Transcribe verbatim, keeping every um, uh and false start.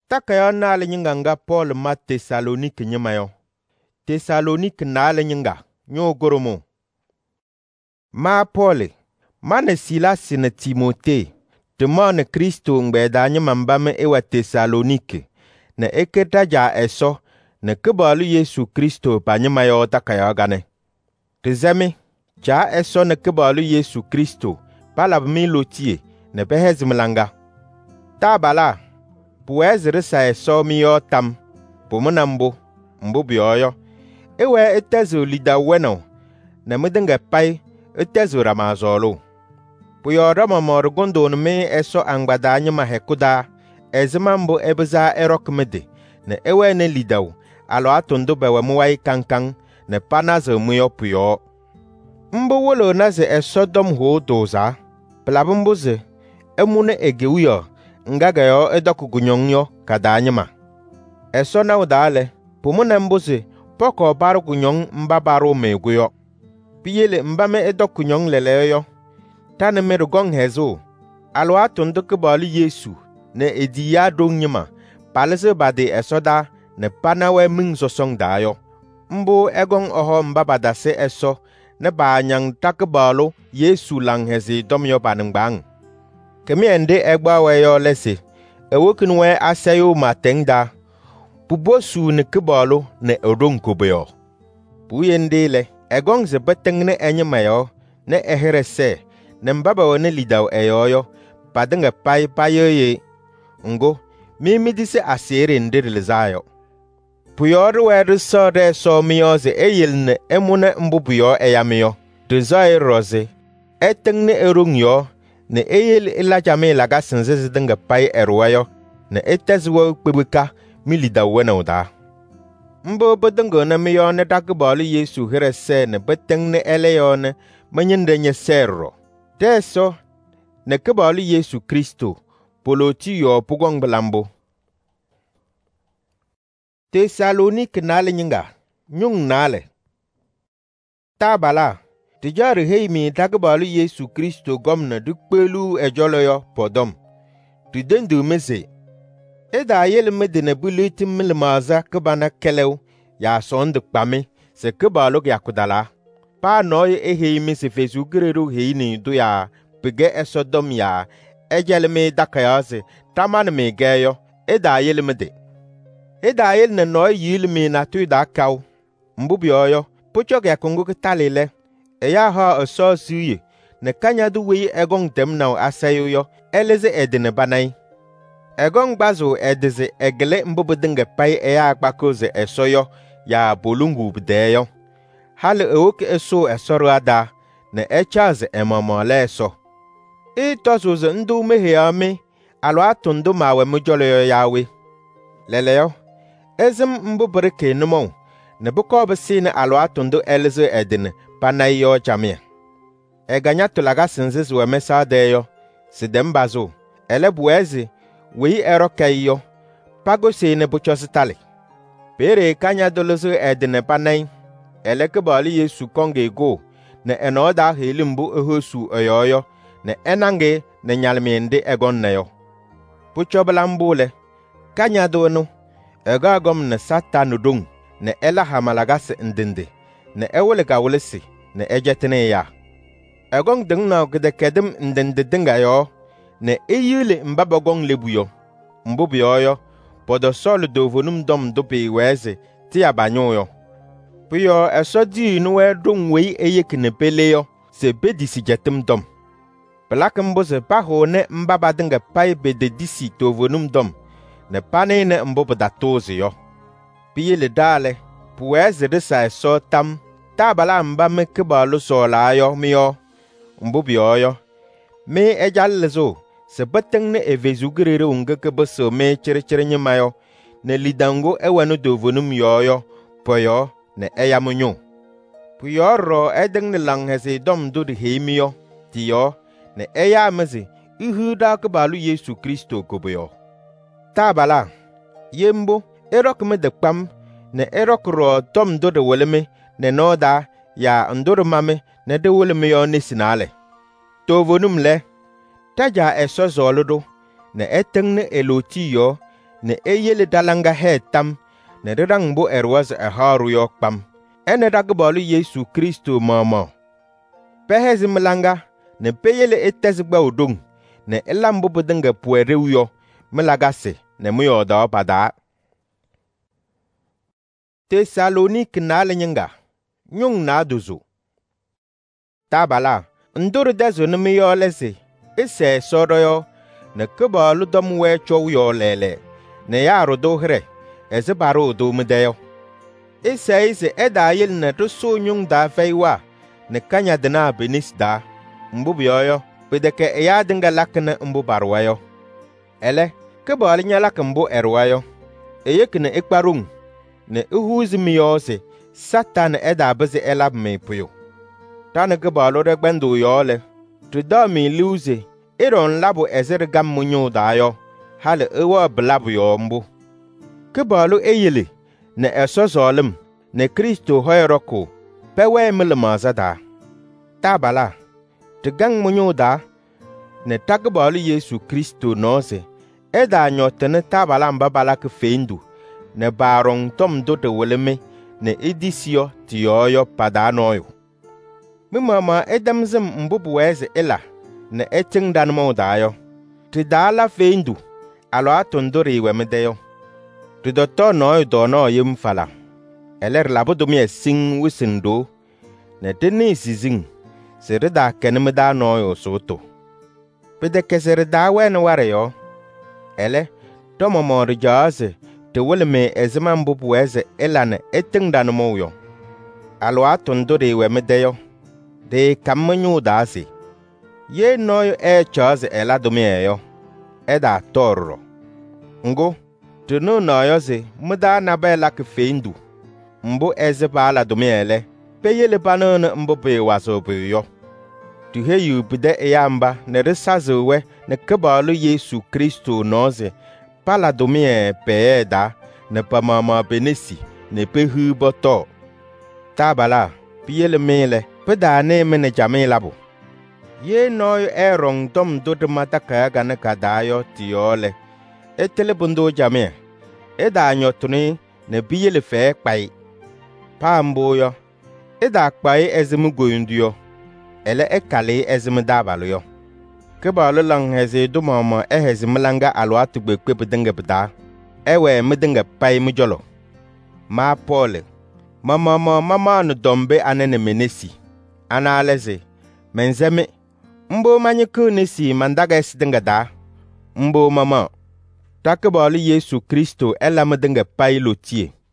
Takayo nale nyinga nga Paul ma Tesalonike nyimayo. Tesalonike nale nyinga nyo goromo. Ma Paul, ma ne Silas ne Timote, te mo ne Kristo ngbeda nyima mbame ewa Tesalonike, ne eketa ja eso, ne kebalu Yesu Kristo pa nyimayo takayo gane. Te zemi, ja eso ne kebalu Yesu Kristo, palab mi lotie, ne behezimlanga. Ta bala, puwez risa eso mi yo tam, pumuna mbo, mbo bioyo, ewe etezo lida weno, ne mudenge pai, etezo ramazolo. Puyo rama morgondo me eso angbada nyima hekuda, ezima mbo ebeza erok mede, ne ewe ne lidaw, alo atondo bewe muwai kankang, ne panazo muyo puyo. Mbo wolo naze eso dom ho doza, pelabumboze, emune egewuyo, ngaga yo edoku gunyongyo kadanyima. Eso na udale, pumune mboze, poko baru gunyong mbabaru meguyo. Piyele mbame edoku nyong leleyo. Tane meru gong hezo, alo atondo kebali Yesu, ne ediya dong nyima, palese bade esoda, ne panawe ming sosong dayo. Mbo egong oho mbabadase eso, ne banyang takebalo Yesu lang hezi domyo banengbang. Kemi ende egba weyo lese, ewokinwe asayo matengda, pubosu ne kebalo ne odong kobeyo. Puyende le, egong ze beteng ne enyemayo, ne ehere se, ne mbaba wane lidaw eyoyo, padenga pai payoye, ngo, mimi dise asere ndiril zayo. Puyoru weru sode so miyoze eyil ne emune mbubuyo eyamiyo, tuzoy roze, eteng ne erung yo, ne eyil ilajame laga sinzizi denga pai erwayo, ne etezwo kpebika milida wena uda. Mbo bedengo ne miyo ne dakibali Yesu here se ne beteng ne eleyo ne menyende nye serro. Teso, ne kebali Yesu Kristo, poloti yo pugong belambo. Tesalonike nale nyinga, nyung nale. Tabala, tijari heimi dakibali Yesu Kristo gomna dukpelu ejoloyo podom. Tudendu mese, eda yel medene buliti milmaza kebana kelew, ya sonde kpame, se kebalok yakudala. Pa noy e heimi se fesu gereru heini do ya, pege esodom ya, ejel me dakayase, taman me geyo, eda yel mede. Eda yel ne noy yil me na tu da kaw, mbubi oyo, puchok ya kongo kitalile, e ya ha oso suye, ne kanya du wei egong dem na asayo yo, eleze edene banai. Egong bazo edeze egele mbubudenge pai e ya akbakoze esoyo, ya bolungu bdeyo. Hale ewoke eso esoro ada, ne echaze emamole eso. I tosuze ndu mehe ame, alo atondo mawe mujolo yawe. Leleyo, ezim mbubrike numo, ne buko besine alo atondo eleze edine, panay yo jamia. Eganya tulaga sinziz we mesa deyo, sidembazo, ele buezi, wei eroke yo, pago sine buchositali. Pere kanya dolozo edine panay, ele kebali Yesu konge go, ne enoda helimbu ehosu oyoyo, ne enange ne nyalmiende egon neyo. Puchobelambule, kanya dono, egagom ne satanu dung, ne ela hamalagase ndende, ne ewole gawulesi, ne ejetene ya. Egong ding na gede kedem ndende dinga yo, ne eyile mbabagong lebuyo, mbubi oyo, podo solu dovonum dom dope weze, tia banyoyo. Puyo esodi nuwe dung wei eyekine peleyo, se bedisi jetem dom. Pelakemboze paho ne mbaba dinga pai bede disi tovonum dom, ne pane ne mbobo datoze yo. Piye le dale, puweze disa eso tam, tabala mba me kebalo so la yo miyo, mbobi oyo. Me ejalezo, se beteng ne evezugere unge kebeso me chere chere nyemayo, ne lidango ewanu dovonum yoyo, poyo, ne eyamunyo. Puyo ro edeng ne lang hese dom do de heimiyo, tiyo, ne eyameze, ihu da kebalu Yesu Kristo kobeyo. Tabala, yembo, erok me de kpam, ne erok ro dom do de weleme, ne noda, ya ndoro mame, ne de weleme yo nesinale. Tovonum le, taja eso zoludo, ne eteng ne eloti yo, ne eyele dalanga he tam ne rang bo erwas a haru yo kpam ene dagbolu Yesu Kristo mama pehezimlanga ne peyele etezgba odong ne elambo bodanga puerew yo melagase ne muyo da pada Tesalonik na lenyenga nyung na duzu tabala ndur dezo ne miyo lese ise sodoyo ne kebalu dom we chow yo lele ne yaro dohre eze baro do medeyo ise ise edayil ne to so nyung da feiwa ne kanya dena benis da mbubu yoyo pedeke eya dinga lakne mbu barwayo ele kebalu nyala kambo erwayo eyekne ekparung ne uhuzimi yose satan eda beze elab me puyo tane kebalu de gbendo yole to da mi luze iron labo ezer gam munyo dayo hale ewa blabu yo mbu kebalu eyele ne eso zolim ne Kristo hoyroko pewe milma zada tabala te gang munyo da ne tagbalu Yesu Kristo nose eda nyotene tabala mbabala ke fendu ne barong tom do de weleme ne edisio tiyoyo padanoyo mimama edamzem mbubu weze ela ne eting danmo dayo te dala fendu alo atondori wemedeyo te doto noy do no yim fala eler labodumi sing wisindo ne deni sizing serida kenemda noyo soto pede keserida wen wareyo ele tomo mor jaase te welme ezema mbubu weze ela ne eting danmo yo alo atondori wemedeyo de kamanyu dasi ye noyo e chaze ela domieyo eda torro ngo tunu noyo ze muda na bela ke fendu mbo eze bala domiele peyele banana mbo be waso be yo tu heyu bide eyamba ne resazewe ne kebalu Yesu Kristo noze pala domie peeda ne pamama benesi ne pehu boto tabala piyele mele peda ne mene jamilabo ye noy erong dom do de mataka gane kadayo tiole etele bundo jame eda nyotuni ne biyele fe kpai pambo yo eda kpai ezemu goyundio ele ekale ezemu dabalo yo kebalu lang heze do mama e heze mlanga alwatu gbekpe bedenge beda ewe medenge pai mujolo ma pole mama mama mama no dombe anene menesi analeze menzeme mbo manyiku nesi mandaga esidenga da mbo mama takebali Yesu Kristo ela medenga pai lotie